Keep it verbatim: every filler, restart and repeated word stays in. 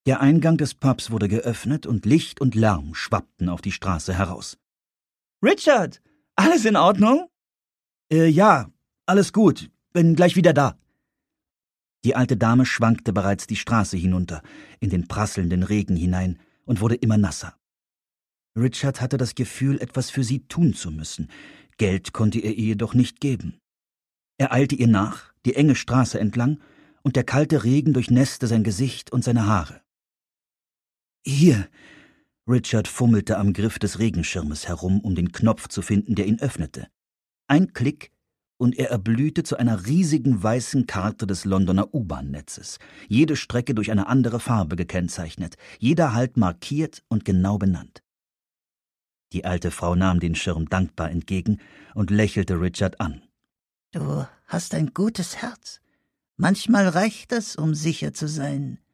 Der Eingang des Pubs wurde geöffnet und Licht und Lärm schwappten auf die Straße heraus. »Richard, alles in Ordnung?« »Äh, ja, alles gut. Bin gleich wieder da.« Die alte Dame schwankte bereits die Straße hinunter, in den prasselnden Regen hinein und wurde immer nasser. Richard hatte das Gefühl, etwas für sie tun zu müssen. Geld konnte er ihr jedoch nicht geben. Er eilte ihr nach, die enge Straße entlang, und der kalte Regen durchnässte sein Gesicht und seine Haare. »Hier!« Richard fummelte am Griff des Regenschirmes herum, um den Knopf zu finden, der ihn öffnete. Ein Klick, und er erblühte zu einer riesigen weißen Karte des Londoner U-Bahn-Netzes, jede Strecke durch eine andere Farbe gekennzeichnet, jeder Halt markiert und genau benannt. Die alte Frau nahm den Schirm dankbar entgegen und lächelte Richard an. »Du hast ein gutes Herz. Manchmal reicht es, um sicher zu sein.